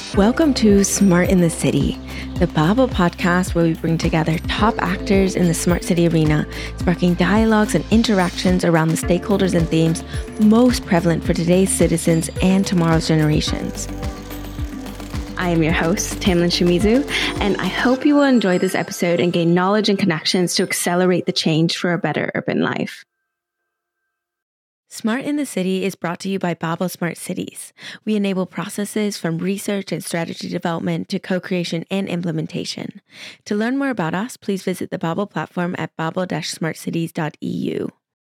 Welcome to Smart in the City, the Babel podcast where we bring together top actors in the smart city arena, sparking dialogues and interactions around the stakeholders and themes most prevalent for today's citizens and tomorrow's generations. I am your host, Tamlin Shimizu, and I hope you will enjoy this episode and gain knowledge and connections to accelerate the change for a better urban life. Smart in the City is brought to you by Babel Smart Cities. We enable processes from research and strategy development to co-creation and implementation. To learn more about us, please visit the Babel platform at babel-smartcities.eu.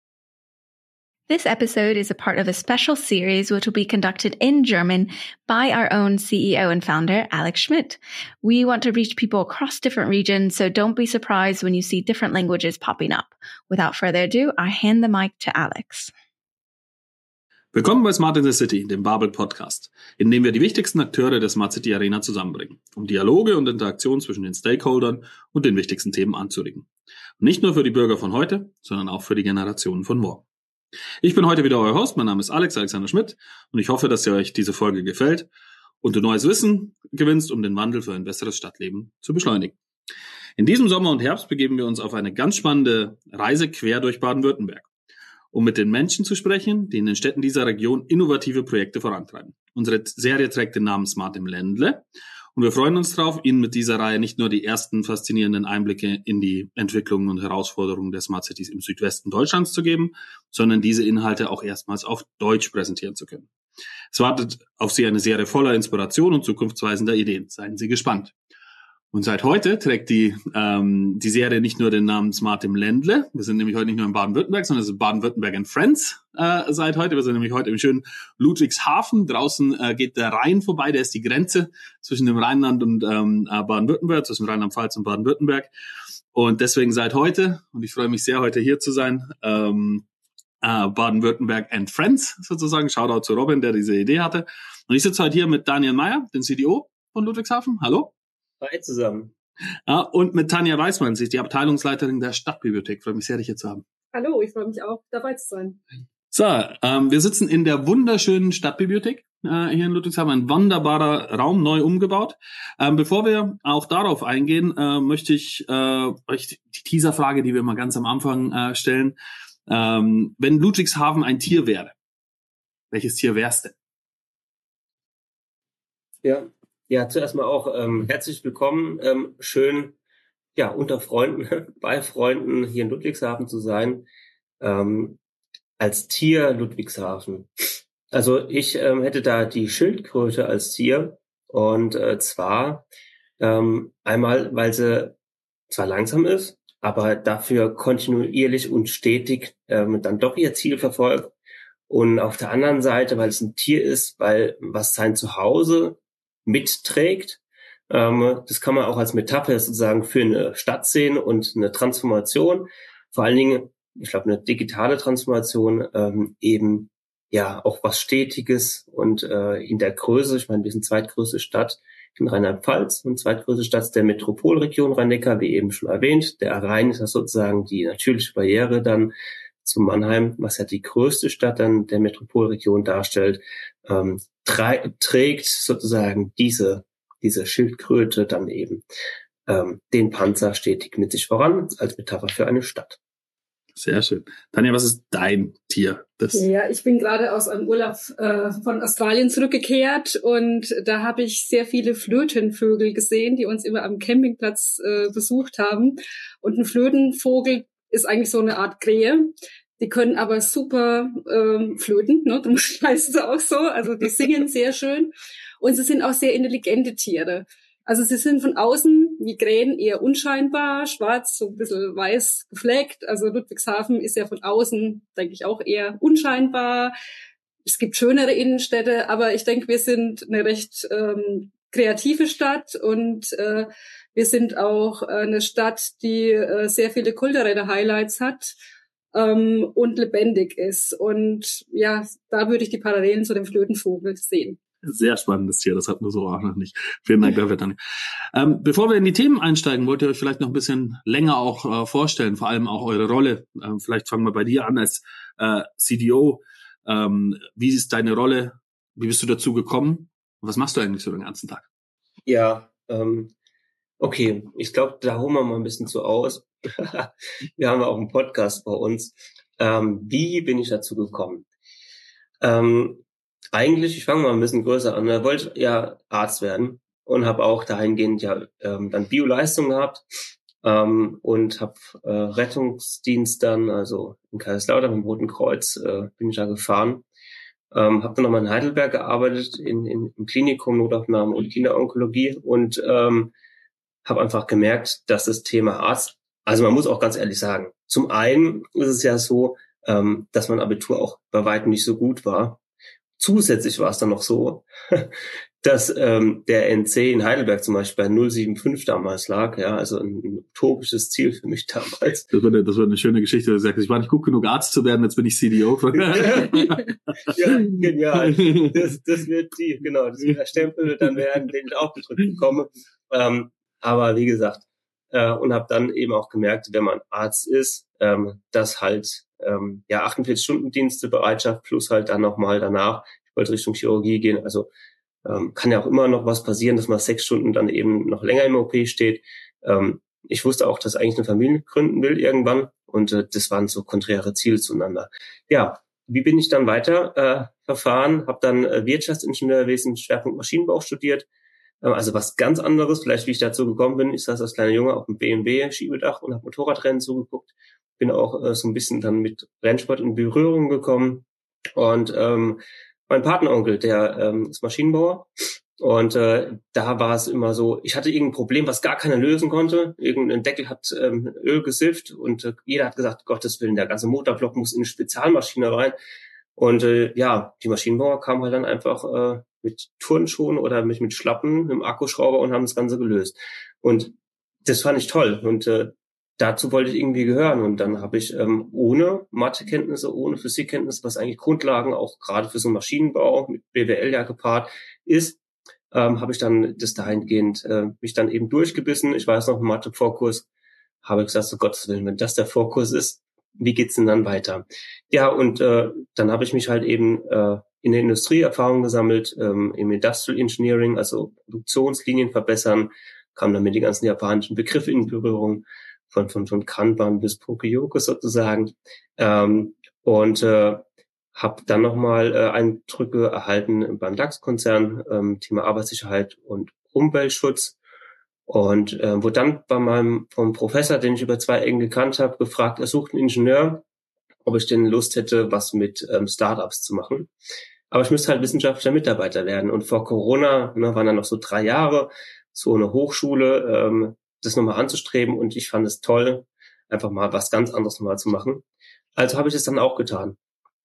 This episode is a part of a special series which will be conducted in German by our own CEO and founder, Alex Schmidt. We want to reach people across different regions, so don't be surprised when you see different languages popping up. Without further ado, I hand the mic to Alex. Willkommen bei Smart in the City, dem Babel-Podcast, in dem wir die wichtigsten Akteure der Smart City Arena zusammenbringen, um Dialoge und Interaktion zwischen den Stakeholdern und den wichtigsten Themen anzuregen. Und nicht nur für die Bürger von heute, sondern auch für die Generationen von morgen. Ich bin heute wieder euer Host, mein Name ist Alexander Schmidt und ich hoffe, dass euch diese Folge gefällt und du neues Wissen gewinnst, um den Wandel für ein besseres Stadtleben zu beschleunigen. In diesem Sommer und Herbst begeben wir uns auf eine ganz spannende Reise quer durch Baden-Württemberg, um mit den Menschen zu sprechen, die in den Städten dieser Region innovative Projekte vorantreiben. Unsere Serie trägt den Namen Smart im Ländle und wir freuen uns darauf, Ihnen mit dieser Reihe nicht nur die ersten faszinierenden Einblicke in die Entwicklungen und Herausforderungen der Smart Cities im Südwesten Deutschlands zu geben, sondern diese Inhalte auch erstmals auf Deutsch präsentieren zu können. Es wartet auf Sie eine Serie voller Inspiration und zukunftsweisender Ideen. Seien Sie gespannt. Und seit heute trägt die Serie nicht nur den Namen Smart im Ländle. Wir sind nämlich heute nicht nur in Baden-Württemberg, sondern es ist Baden-Württemberg and Friends seit heute. Wir sind nämlich heute im schönen Ludwigshafen. Draußen geht der Rhein vorbei. Der ist die Grenze zwischen dem Rheinland und Baden-Württemberg, zwischen Rheinland-Pfalz und Baden-Württemberg. Und deswegen seit heute, und ich freue mich sehr, heute hier zu sein, Baden-Württemberg and Friends sozusagen. Shoutout zu Robin, der diese Idee hatte. Und ich sitze heute hier mit Daniel Meyer, dem CDO von Ludwigshafen. Hallo. Hi zusammen. Ja, und mit Tanja Weißmann, sie ist die Abteilungsleiterin der Stadtbibliothek. Freue mich sehr, dich hier zu haben. Hallo, ich freue mich auch, dabei zu sein. So, wir sitzen in der wunderschönen Stadtbibliothek hier in Ludwigshafen. Ein wunderbarer Raum, neu umgebaut. Bevor wir auch darauf eingehen, möchte ich euch die Teaserfrage, die wir mal ganz am Anfang stellen. Wenn Ludwigshafen ein Tier wäre, welches Tier wär's denn? Ja, zuerst mal auch herzlich willkommen. Schön, ja, unter Freunden, bei Freunden hier in Ludwigshafen zu sein. Als Tier Ludwigshafen. Also ich hätte da die Schildkröte als Tier und zwar einmal, weil sie zwar langsam ist, aber dafür kontinuierlich und stetig dann doch ihr Ziel verfolgt. Und auf der anderen Seite, weil es ein Tier ist, was sein Zuhause mitträgt. Das kann man auch als Metapher sozusagen für eine Stadt sehen und eine Transformation. Vor allen Dingen, ich glaube, eine digitale Transformation, eben ja auch was Stetiges und in der Größe. Ich meine, wir sind zweitgrößte Stadt in Rheinland-Pfalz und zweitgrößte Stadt der Metropolregion Rhein-Neckar, wie eben schon erwähnt. Der Rhein ist ja sozusagen die natürliche Barriere dann zu Mannheim, was ja die größte Stadt dann der Metropolregion darstellt, trägt sozusagen diese Schildkröte dann eben den Panzer stetig mit sich voran, als Metapher für eine Stadt. Sehr schön. Tanja, was ist dein Tier? Ja, ich bin gerade aus einem Urlaub von Australien zurückgekehrt und da habe ich sehr viele Flötenvögel gesehen, die uns immer am Campingplatz besucht haben. Und ein Flötenvogel ist eigentlich so eine Art Krähe. Die können aber super flöten, ne? Darum heißt es auch so. Also die singen sehr schön. Und sie sind auch sehr intelligente Tiere. Also sie sind von außen, wie Krähen, eher unscheinbar, schwarz, so ein bisschen weiß gefleckt. Also Ludwigshafen ist ja von außen, denke ich, auch eher unscheinbar. Es gibt schönere Innenstädte, aber ich denke, wir sind eine recht kreative Stadt und wir sind auch eine Stadt, die sehr viele kulturelle Highlights hat und lebendig ist. Und ja, da würde ich die Parallelen zu dem Flötenvogel sehen. Sehr spannendes Tier, das hatten wir so auch noch nicht. Vielen Dank dafür, Daniel. Bevor wir in die Themen einsteigen, wollt ihr euch vielleicht noch ein bisschen länger auch vorstellen, vor allem auch eure Rolle. Vielleicht fangen wir bei dir an als CDO. Wie ist deine Rolle? Wie bist du dazu gekommen? Und was machst du eigentlich so den ganzen Tag? Ja, okay, ich glaube, da holen wir mal ein bisschen zu aus. Wir haben ja auch einen Podcast bei uns. Wie bin ich dazu gekommen? Eigentlich, ich fange mal ein bisschen größer an. Da wollte ich ja Arzt werden und habe auch dahingehend ja dann Bioleistung gehabt und habe Rettungsdienst dann, also in Kaiserslautern im Roten Kreuz bin ich da gefahren. Habe dann nochmal in Heidelberg gearbeitet, im Klinikum Notaufnahme und Kinderonkologie und habe einfach gemerkt, dass das Thema Arzt, also man muss auch ganz ehrlich sagen, zum einen ist es ja so, dass mein Abitur auch bei weitem nicht so gut war. Zusätzlich war es dann noch so, dass der NC in Heidelberg zum Beispiel bei 0,75 damals lag, ja, also ein utopisches Ziel für mich damals. Das war eine schöne Geschichte, du sagst, ich war nicht gut genug Arzt zu werden, jetzt bin ich CDO. Ja, genial. Das wird dieser Stempel wird dann werden, den ich auch gedrückt bekomme. Aber wie gesagt, und habe dann eben auch gemerkt, wenn man Arzt ist, dass halt 48-Stunden-Dienste Bereitschaft plus halt dann nochmal danach, ich wollte Richtung Chirurgie gehen, also kann ja auch immer noch was passieren, dass man 6 Stunden dann eben noch länger im OP steht. Ich wusste auch, dass ich eigentlich eine Familie gründen will irgendwann und das waren so konträre Ziele zueinander. Ja, wie bin ich dann weiter verfahren? Habe dann Wirtschaftsingenieurwesen, Schwerpunkt Maschinenbau studiert. Also was ganz anderes, vielleicht wie ich dazu gekommen bin. Ich saß als kleiner Junge auf dem BMW-Schiebedach und habe Motorradrennen zugeguckt. Bin auch so ein bisschen dann mit Rennsport in Berührung gekommen. Und mein Patenonkel, der ist Maschinenbauer. Und da war es immer so, ich hatte irgendein Problem, was gar keiner lösen konnte. Irgendein Deckel hat Öl gesifft und jeder hat gesagt, Gottes Willen, der ganze Motorblock muss in eine Spezialmaschine rein. Und die Maschinenbauer kamen halt dann einfach mit Turnschuhen oder mit Schlappen, mit dem Akkuschrauber und haben das Ganze gelöst. Und das fand ich toll. Und dazu wollte ich irgendwie gehören. Und dann habe ich ohne Mathekenntnisse, ohne Physikkenntnisse, was eigentlich Grundlagen auch gerade für so einen Maschinenbau mit BWL ja gepaart ist, habe ich dann das dahingehend mich dann eben durchgebissen. Ich weiß noch, im Mathe-Vorkurs habe ich gesagt, so Gottes Willen, wenn das der Vorkurs ist, wie geht's denn dann weiter? Ja, und dann habe ich mich halt eben in der Industrie Erfahrung gesammelt, im Industrial Engineering, also Produktionslinien verbessern, kam dann mit den ganzen japanischen Begriffe in Berührung, von Kanban bis Poka-Yoke sozusagen, und habe dann nochmal Eindrücke erhalten beim DAX-Konzern, Thema Arbeitssicherheit und Umweltschutz. Und wurde dann vom Professor, den ich über 2 Ecken gekannt habe, gefragt, er sucht einen Ingenieur, ob ich denn Lust hätte, was mit Startups zu machen. Aber ich müsste halt wissenschaftlicher Mitarbeiter werden. Und vor Corona waren dann noch so 3 Jahre, so eine Hochschule, das nochmal anzustreben. Und ich fand es toll, einfach mal was ganz anderes nochmal zu machen. Also habe ich es dann auch getan.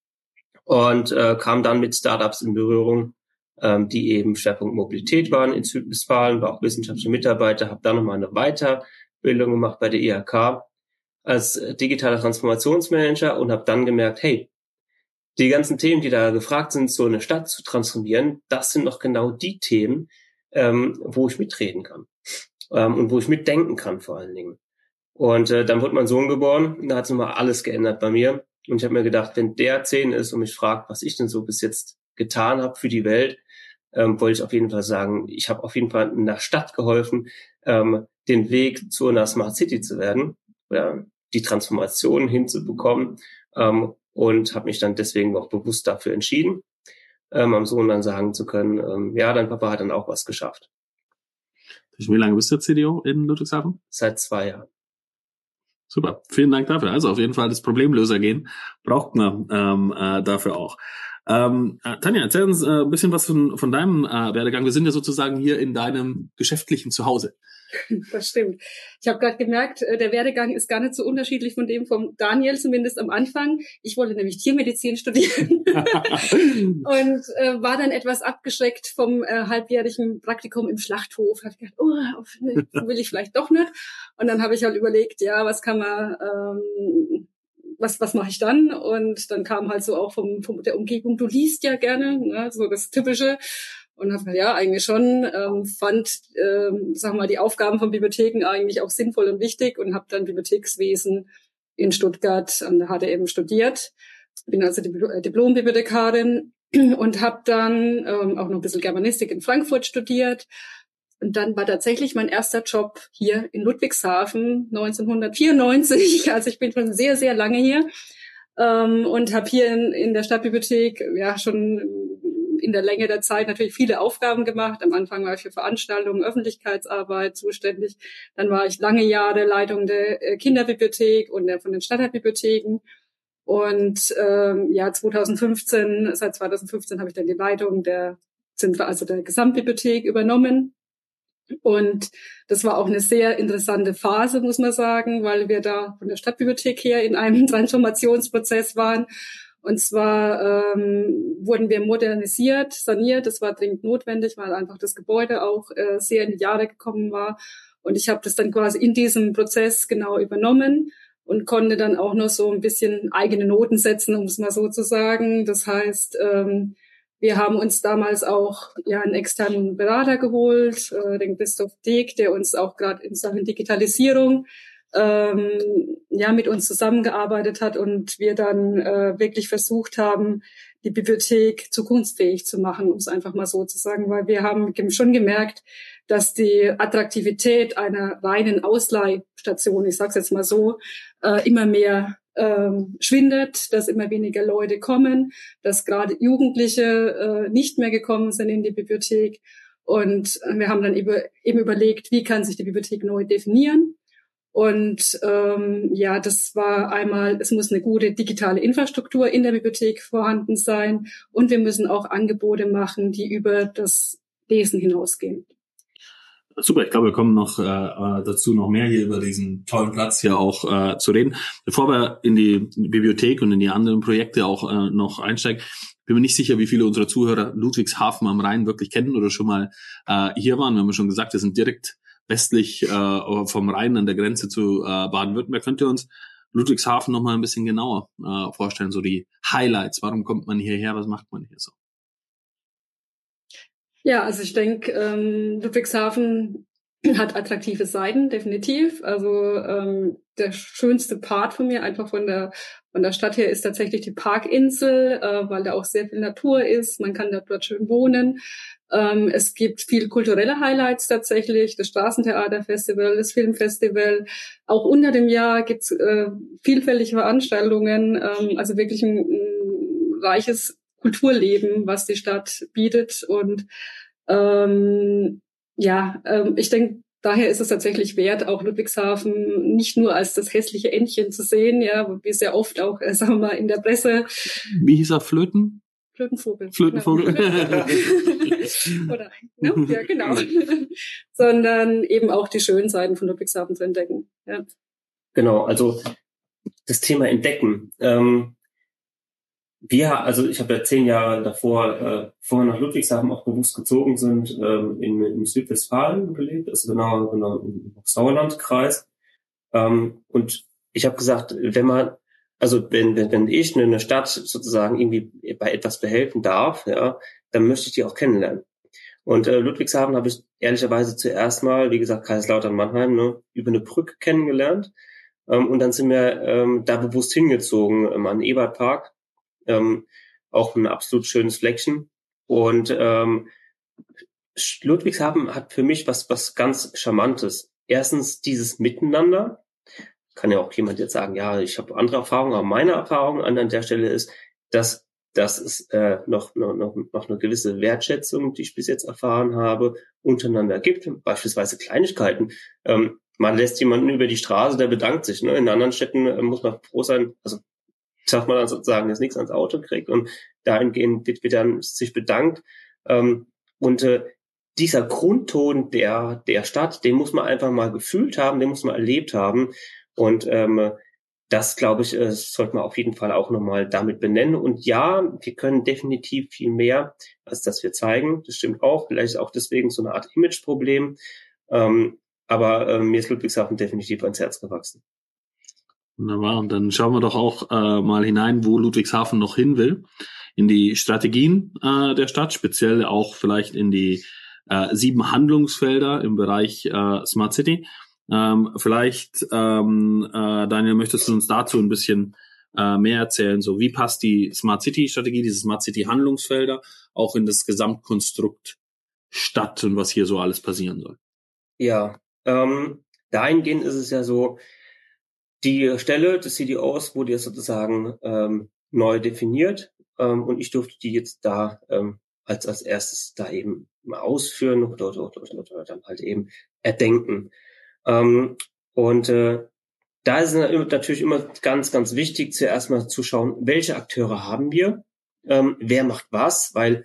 Und kam dann mit Startups in Berührung, die eben Schwerpunkt Mobilität waren in Südwestfalen, war auch wissenschaftlicher Mitarbeiter, habe dann nochmal eine Weiterbildung gemacht bei der IHK als digitaler Transformationsmanager und habe dann gemerkt, hey, die ganzen Themen, die da gefragt sind, so eine Stadt zu transformieren, das sind doch genau die Themen, wo ich mitreden kann und wo ich mitdenken kann vor allen Dingen. Und dann wurde mein Sohn geboren und da hat es nochmal alles geändert bei mir. Und ich habe mir gedacht, wenn der 10 ist und mich fragt, was ich denn so bis jetzt getan habe für die Welt, wollte ich auf jeden Fall sagen, ich habe auf jeden Fall in der Stadt geholfen, den Weg zu einer Smart City zu werden, oder die Transformation hinzubekommen, und habe mich dann deswegen auch bewusst dafür entschieden, meinem Sohn dann sagen zu können, dein Papa hat dann auch was geschafft. Wie lange bist du CDO in Ludwigshafen? Seit 2 Jahren. Super, vielen Dank dafür. Also auf jeden Fall das Problemlöser-Gehen braucht man dafür auch. Tanja, erzähl uns ein bisschen was von deinem Werdegang. Wir sind ja sozusagen hier in deinem geschäftlichen Zuhause. Das stimmt. Ich habe gerade gemerkt, der Werdegang ist gar nicht so unterschiedlich von dem vom Daniel, zumindest am Anfang. Ich wollte nämlich Tiermedizin studieren und war dann etwas abgeschreckt vom halbjährigen Praktikum im Schlachthof. Habe gedacht, will ich vielleicht doch nicht. Und dann habe ich halt überlegt, ja, was kann man, was mache ich dann? Und dann kam halt so auch von der Umgebung, du liest ja gerne, ne, so das Typische. Und habe ja eigentlich schon fand die Aufgaben von Bibliotheken eigentlich auch sinnvoll und wichtig und habe dann Bibliothekswesen in Stuttgart an der HDM studiert. Bin also Diplom-Bibliothekarin und habe dann auch noch ein bisschen Germanistik in Frankfurt studiert Und dann war tatsächlich mein erster Job hier in Ludwigshafen 1994. Also ich bin schon sehr, sehr lange hier und habe hier in der Stadtbibliothek ja schon in der Länge der Zeit natürlich viele Aufgaben gemacht. Am Anfang war ich für Veranstaltungen, Öffentlichkeitsarbeit zuständig. Dann war ich lange Jahre Leitung der Kinderbibliothek und von den Stadtteilbibliotheken. Und seit 2015 habe ich dann die Leitung der Gesamtbibliothek übernommen. Und das war auch eine sehr interessante Phase, muss man sagen, weil wir da von der Stadtbibliothek her in einem Transformationsprozess waren. Und zwar wurden wir modernisiert, saniert. Das war dringend notwendig, weil einfach das Gebäude auch sehr in die Jahre gekommen war. Und ich habe das dann quasi in diesem Prozess genau übernommen und konnte dann auch noch so ein bisschen eigene Noten setzen, um es mal so zu sagen. Das heißt, wir haben uns damals auch einen externen Berater geholt, den Christoph Deek, der uns auch gerade in Sachen Digitalisierung mit uns zusammengearbeitet hat und wir dann wirklich versucht haben, die Bibliothek zukunftsfähig zu machen, um es einfach mal so zu sagen, weil wir haben schon gemerkt, dass die Attraktivität einer reinen Ausleihstation, ich sage es jetzt mal so, immer mehr schwindet, dass immer weniger Leute kommen, dass gerade Jugendliche nicht mehr gekommen sind in die Bibliothek. Und wir haben dann eben überlegt, wie kann sich die Bibliothek neu definieren. Und das war einmal, es muss eine gute digitale Infrastruktur in der Bibliothek vorhanden sein und wir müssen auch Angebote machen, die über das Lesen hinausgehen. Super, ich glaube, wir kommen noch dazu, noch mehr hier über diesen tollen Platz hier auch zu reden. Bevor wir in die Bibliothek und in die anderen Projekte auch noch einsteigen, bin mir nicht sicher, wie viele unserer Zuhörer Ludwigshafen am Rhein wirklich kennen oder schon mal hier waren. Wir haben schon gesagt, wir sind direkt westlich vom Rhein an der Grenze zu Baden-Württemberg. Könnt ihr uns Ludwigshafen noch mal ein bisschen genauer vorstellen, so die Highlights? Warum kommt man hierher? Was macht man hier so? Ja, also ich denke, Ludwigshafen hat attraktive Seiten, definitiv. Also der schönste Part von mir, einfach von der Stadt her, ist tatsächlich die Parkinsel, weil da auch sehr viel Natur ist. Man kann dort schön wohnen. Es gibt viel kulturelle Highlights tatsächlich, das Straßentheaterfestival, das Filmfestival. Auch unter dem Jahr gibt's vielfältige Veranstaltungen, also wirklich ein reiches Kulturleben, was die Stadt bietet. Und ich denke, daher ist es tatsächlich wert, auch Ludwigshafen nicht nur als das hässliche Entchen zu sehen, ja, wie sehr oft auch, sagen wir mal, in der Presse. Wie hieß er, Flötenvogel. Genau. Oder, ne? Ja, genau. Sondern eben auch die schönen Seiten von Ludwigshafen zu entdecken. Ja. Genau, also das Thema Entdecken. Ich habe ja 10 Jahre davor, vorher nach Ludwigshafen auch bewusst gezogen sind, in Südwestfalen gelebt, also genau im Sauerlandkreis. Und ich habe gesagt, wenn ich eine Stadt sozusagen irgendwie bei etwas behelfen darf, ja, dann möchte ich die auch kennenlernen. Und Ludwigshafen habe ich ehrlicherweise zuerst mal, wie gesagt, Kaiserslautern-Mannheim, ne, über eine Brücke kennengelernt. Und dann sind wir da bewusst hingezogen an Ebertpark. Auch ein absolut schönes Fleckchen. Und Ludwigshafen hat für mich was ganz Charmantes. Erstens dieses Miteinander. Kann ja auch jemand jetzt sagen, ja, ich habe andere Erfahrungen, aber meine Erfahrung an der Stelle ist, dass es noch eine gewisse Wertschätzung, die ich bis jetzt erfahren habe, untereinander gibt. Beispielsweise Kleinigkeiten. Man lässt jemanden über die Straße, der bedankt sich. Ne? In anderen Städten muss man froh sein, also darf man dann sozusagen jetzt nichts ans Auto kriegt und dahingehend wird dann sich bedankt. Dieser Grundton der Stadt, den muss man einfach mal gefühlt haben, den muss man erlebt haben. Und das, glaube ich, sollte man auf jeden Fall auch nochmal damit benennen. Und ja, wir können definitiv viel mehr, als das wir zeigen. Das stimmt auch. Vielleicht ist auch deswegen so eine Art Imageproblem. Aber mir ist Ludwigshafen definitiv ans Herz gewachsen. Wunderbar. Und dann schauen wir doch auch mal hinein, wo Ludwigshafen noch hin will. In die Strategien der Stadt, speziell auch vielleicht in die 7 Handlungsfelder im Bereich Smart City. Daniel, möchtest du uns dazu ein bisschen mehr erzählen? So, wie passt die Smart City Strategie, diese Smart City Handlungsfelder auch in das Gesamtkonstrukt Stadt und was hier so alles passieren soll? Ja, dahingehend ist es ja so, die Stelle des CDOs wurde jetzt sozusagen neu definiert und ich durfte die jetzt da als erstes da eben mal ausführen oder dann halt eben erdenken. Da ist es natürlich immer ganz, ganz wichtig, zuerst mal zu schauen, welche Akteure haben wir, wer macht was, weil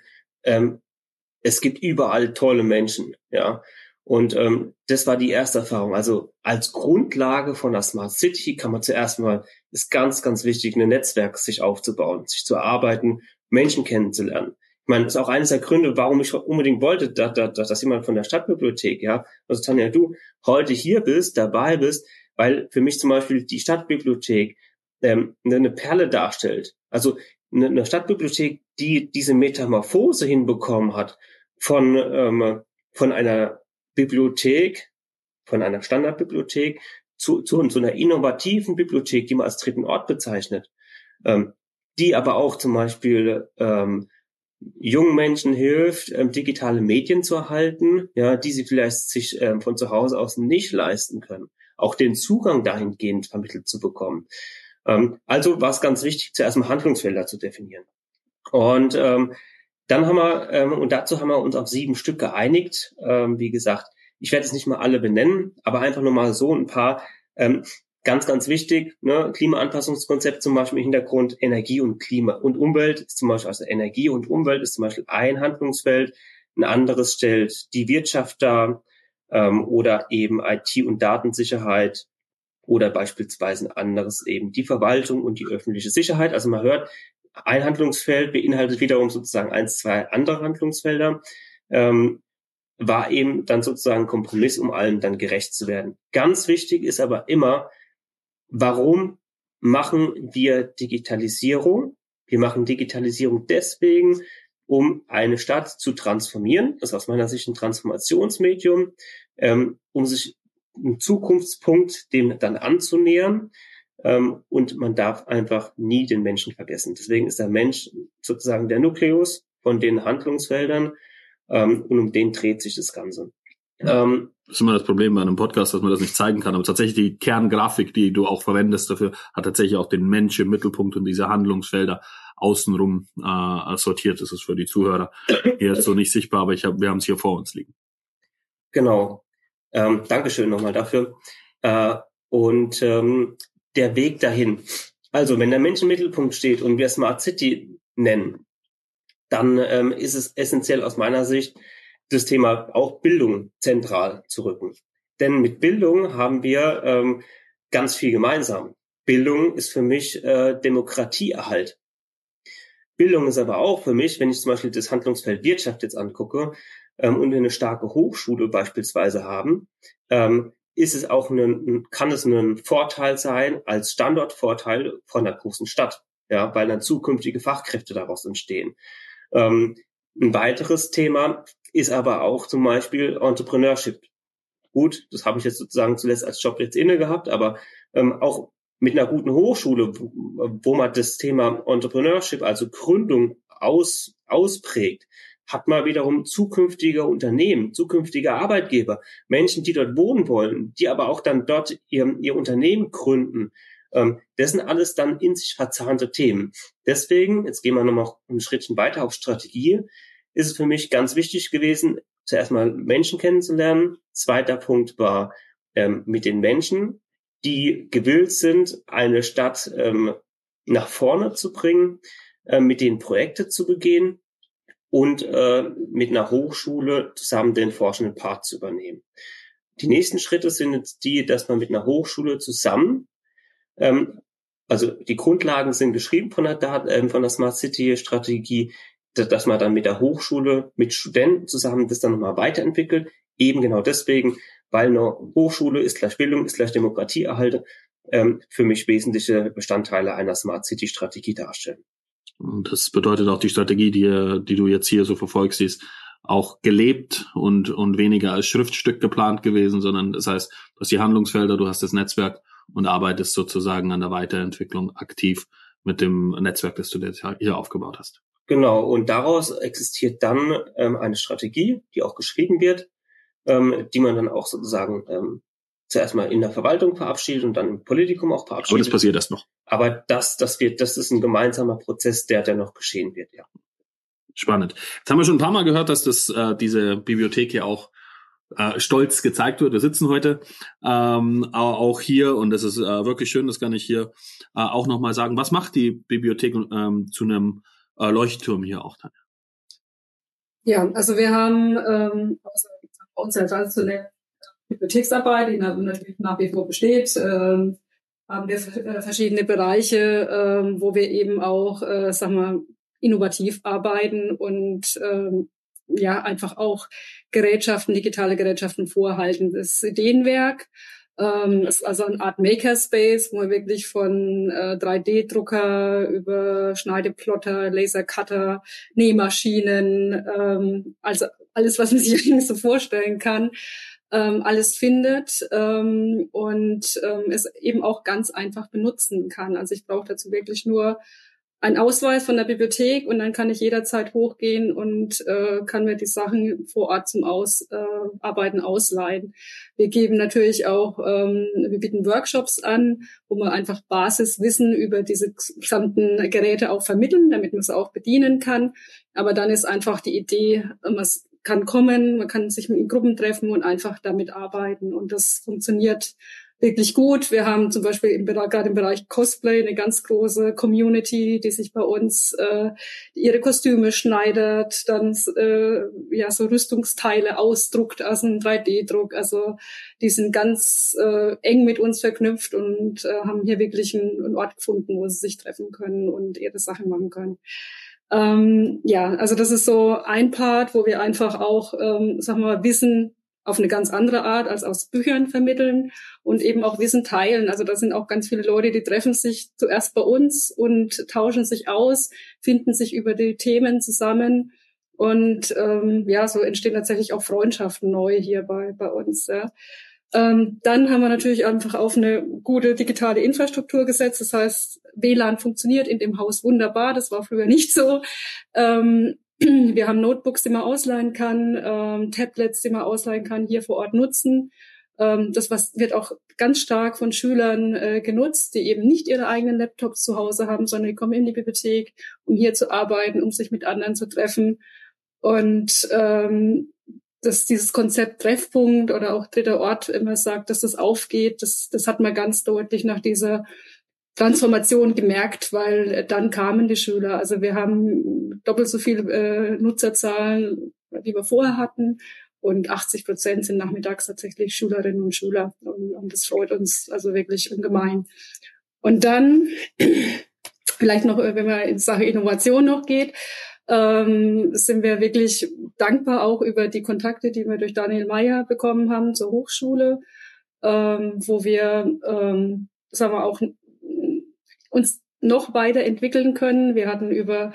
es gibt überall tolle Menschen, ja. Und das war die erste Erfahrung. Also als Grundlage von der Smart City kann man zuerst mal, ist ganz, ganz wichtig, ein Netzwerk sich aufzubauen, sich zu erarbeiten, Menschen kennenzulernen. Ich meine, das ist auch eines der Gründe, warum ich unbedingt wollte, dass jemand von der Stadtbibliothek, ja, also Tanja, du heute hier bist, dabei bist, weil für mich zum Beispiel die Stadtbibliothek eine Perle darstellt. Also eine Stadtbibliothek, die diese Metamorphose hinbekommen hat von einer Bibliothek, von einer Standardbibliothek zu einer innovativen Bibliothek, die man als dritten Ort bezeichnet, die aber auch zum Beispiel jungen Menschen hilft, digitale Medien zu erhalten, ja, die sie vielleicht sich von zu Hause aus nicht leisten können, auch den Zugang dahingehend vermittelt zu bekommen. Also war es ganz wichtig, zuerst mal Handlungsfelder zu definieren. Und dann haben wir, und dazu haben wir uns auf 7 Stück geeinigt. Wie gesagt, ich werde es nicht mal alle benennen, aber einfach nur mal so ein paar. Ganz, ganz wichtig, ne, Klimaanpassungskonzept zum Beispiel im Hintergrund, Energie und Klima und Umwelt ist zum Beispiel, also Energie und Umwelt ist zum Beispiel ein Handlungsfeld, ein anderes stellt die Wirtschaft dar, oder eben IT und Datensicherheit oder beispielsweise ein anderes eben die Verwaltung und die öffentliche Sicherheit. Also man hört, ein Handlungsfeld beinhaltet wiederum sozusagen 1, 2 andere Handlungsfelder, war eben dann sozusagen ein Kompromiss, um allen dann gerecht zu werden. Ganz wichtig ist aber immer, warum machen wir Digitalisierung? Wir machen Digitalisierung deswegen, um eine Stadt zu transformieren. Das ist aus meiner Sicht ein Transformationsmedium, um sich einen Zukunftspunkt dem dann anzunähern. Und man darf einfach nie den Menschen vergessen. Deswegen ist der Mensch sozusagen der Nukleus von den Handlungsfeldern, und um den dreht sich das Ganze. Das ist immer das Problem bei einem Podcast, dass man das nicht zeigen kann. Aber tatsächlich die Kerngrafik, die du auch verwendest dafür, hat tatsächlich auch den Mensch im Mittelpunkt und diese Handlungsfelder außenrum sortiert. Das ist für die Zuhörer hier so nicht sichtbar, aber wir haben es hier vor uns liegen. Genau. Dankeschön nochmal dafür. Der Weg dahin. Also, wenn der Mensch im Mittelpunkt steht und wir Smart City nennen, dann ist es essentiell aus meiner Sicht, das Thema auch Bildung zentral zu rücken. Denn mit Bildung haben wir ganz viel gemeinsam. Bildung ist für mich Demokratieerhalt. Bildung ist aber auch für mich, wenn ich zum Beispiel das Handlungsfeld Wirtschaft jetzt angucke und wir eine starke Hochschule beispielsweise haben, ist es auch kann es ein Vorteil sein als Standortvorteil von einer großen Stadt, ja, weil dann zukünftige Fachkräfte daraus entstehen. Ein weiteres Thema ist aber auch zum Beispiel Entrepreneurship. Gut, das habe ich jetzt sozusagen zuletzt als Job jetzt inne gehabt, aber auch mit einer guten Hochschule, wo man das Thema Entrepreneurship, also Gründung ausprägt, hat man wiederum zukünftige Unternehmen, zukünftige Arbeitgeber, Menschen, die dort wohnen wollen, die aber auch dann dort ihr Unternehmen gründen. Das sind alles dann in sich verzahnte Themen. Deswegen, jetzt gehen wir nochmal ein Schrittchen weiter auf Strategie, ist es für mich ganz wichtig gewesen, zuerst mal Menschen kennenzulernen. Zweiter Punkt war mit den Menschen, die gewillt sind, eine Stadt nach vorne zu bringen, mit denen Projekte zu begehen und mit einer Hochschule zusammen den forschenden Part zu übernehmen. Die nächsten Schritte sind jetzt die, dass man mit einer Hochschule zusammen, also die Grundlagen sind geschrieben von der Smart City Strategie, dass man dann mit der Hochschule, mit Studenten zusammen das dann nochmal weiterentwickelt. Eben genau deswegen, weil eine Hochschule ist gleich Bildung, ist gleich Demokratieerhalt, für mich wesentliche Bestandteile einer Smart City Strategie darstellen. Und das bedeutet auch die Strategie, die du jetzt hier so verfolgst, die ist auch gelebt und weniger als Schriftstück geplant gewesen, sondern das heißt, du hast die Handlungsfelder, du hast das Netzwerk und arbeitest sozusagen an der Weiterentwicklung aktiv mit dem Netzwerk, das du jetzt hier aufgebaut hast. Genau, und daraus existiert dann eine Strategie, die auch geschrieben wird, die man dann auch sozusagen zuerst mal in der Verwaltung verabschiedet und dann im Politikum auch verabschiedet. Aber das passiert erst noch. Aber das ist ein gemeinsamer Prozess, der noch geschehen wird, ja. Spannend. Jetzt haben wir schon ein paar Mal gehört, dass diese Bibliothek hier auch stolz gezeigt wird. Wir sitzen heute auch hier und das ist wirklich schön, das kann ich hier auch nochmal sagen. Was macht die Bibliothek zu einem Leuchtturm hier auch dann? Ja, also wir haben bei uns ja traditionell Bibliotheksarbeit, die natürlich nach wie vor besteht, haben wir verschiedene Bereiche, wo wir eben auch, innovativ arbeiten und einfach auch digitale Gerätschaften vorhalten. Das Ideenwerk ist also eine Art Makerspace, wo wir wirklich von 3D-Drucker über Schneideplotter, Lasercutter, Nähmaschinen, also alles, was man sich eigentlich so vorstellen kann, alles findet und es eben auch ganz einfach benutzen kann. Also ich brauche dazu wirklich nur einen Ausweis von der Bibliothek und dann kann ich jederzeit hochgehen und kann mir die Sachen vor Ort zum Arbeiten ausleihen. Wir geben natürlich auch, wir bieten Workshops an, wo wir einfach Basiswissen über diese gesamten Geräte auch vermitteln, damit man es auch bedienen kann. Aber dann ist einfach die Idee, es kann kommen, man kann sich in Gruppen treffen und einfach damit arbeiten. Und das funktioniert wirklich gut. Wir haben zum Beispiel gerade im Bereich Cosplay eine ganz große Community, die sich bei uns ihre Kostüme schneidert, dann so Rüstungsteile ausdruckt aus einem 3D-Druck. Also die sind ganz eng mit uns verknüpft und haben hier wirklich einen Ort gefunden, wo sie sich treffen können und ihre Sachen machen können. Also das ist so ein Part, wo wir einfach auch, Wissen auf eine ganz andere Art als aus Büchern vermitteln und eben auch Wissen teilen. Also da sind auch ganz viele Leute, die treffen sich zuerst bei uns und tauschen sich aus, finden sich über die Themen zusammen und so entstehen tatsächlich auch Freundschaften neu hier bei uns. Ja. Dann haben wir natürlich einfach auf eine gute digitale Infrastruktur gesetzt. Das heißt, WLAN funktioniert in dem Haus wunderbar. Das war früher nicht so. Wir haben Notebooks, die man ausleihen kann, Tablets, die man ausleihen kann, hier vor Ort nutzen. Wird auch ganz stark von Schülern genutzt, die eben nicht ihre eigenen Laptops zu Hause haben, sondern die kommen in die Bibliothek, um hier zu arbeiten, um sich mit anderen zu treffen. Und dass dieses Konzept Treffpunkt oder auch dritter Ort immer sagt, dass das aufgeht, das hat man ganz deutlich nach dieser Transformation gemerkt, weil dann kamen die Schüler. Also wir haben doppelt so viele Nutzerzahlen, wie wir vorher hatten. Und 80% sind nachmittags tatsächlich Schülerinnen und Schüler. Und das freut uns also wirklich ungemein. Und dann, vielleicht noch, wenn man in Sache Innovation noch geht, sind wir wirklich dankbar auch über die Kontakte, die wir durch Daniel Meyer bekommen haben zur Hochschule, wo wir, auch uns noch weiterentwickeln können. Wir hatten über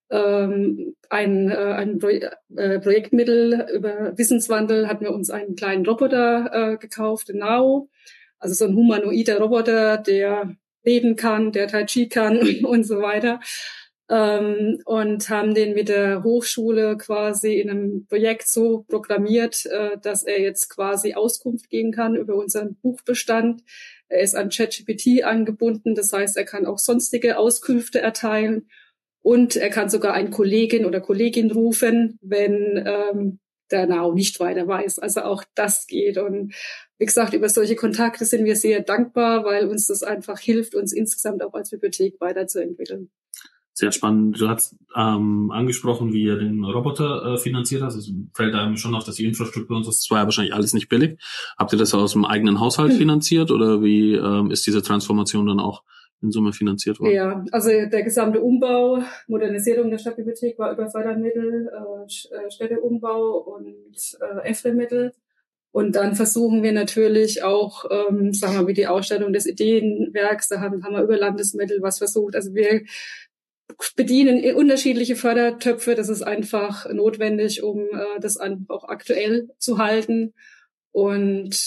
ein Projektmittel über Wissenswandel hatten wir uns einen kleinen Roboter gekauft, den Nao, also so ein humanoider Roboter, der reden kann, der Tai Chi kann und so weiter. Und haben den mit der Hochschule quasi in einem Projekt so programmiert, dass er jetzt quasi Auskunft geben kann über unseren Buchbestand. Er ist an ChatGPT angebunden, das heißt, er kann auch sonstige Auskünfte erteilen und er kann sogar einen Kollegin oder Kollegin rufen, wenn der Nao nicht weiter weiß. Also auch das geht. Und wie gesagt, über solche Kontakte sind wir sehr dankbar, weil uns das einfach hilft, uns insgesamt auch als Bibliothek weiterzuentwickeln. Sehr spannend. Du hast angesprochen, wie ihr den Roboter finanziert hast. Es fällt einem schon auf, dass die Infrastruktur und so, das war ja wahrscheinlich alles nicht billig. Habt ihr das aus dem eigenen Haushalt finanziert oder wie ist diese Transformation dann auch in Summe finanziert worden? Ja, also der gesamte Umbau, Modernisierung der Stadtbibliothek war über Fördermittel, Städteumbau und EFRE-Mittel. Und dann versuchen wir natürlich auch, wie die Ausstattung des Ideenwerks, da haben wir über Landesmittel was versucht. Also wir bedienen unterschiedliche Fördertöpfe. Das ist einfach notwendig, um das auch aktuell zu halten. Und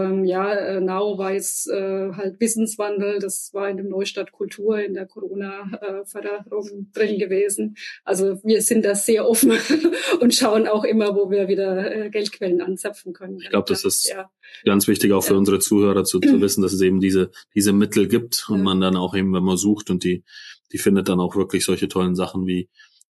Now war jetzt halt Wissenswandel, das war in dem Neustadt Kultur in der Corona-Förderung drin gewesen. Also wir sind da sehr offen und schauen auch immer, wo wir wieder Geldquellen anzapfen können. Ich glaube, das ist ganz wichtig auch für unsere Zuhörer zu wissen, dass es eben diese Mittel gibt und man dann auch eben, wenn man sucht und die findet dann auch wirklich solche tollen Sachen wie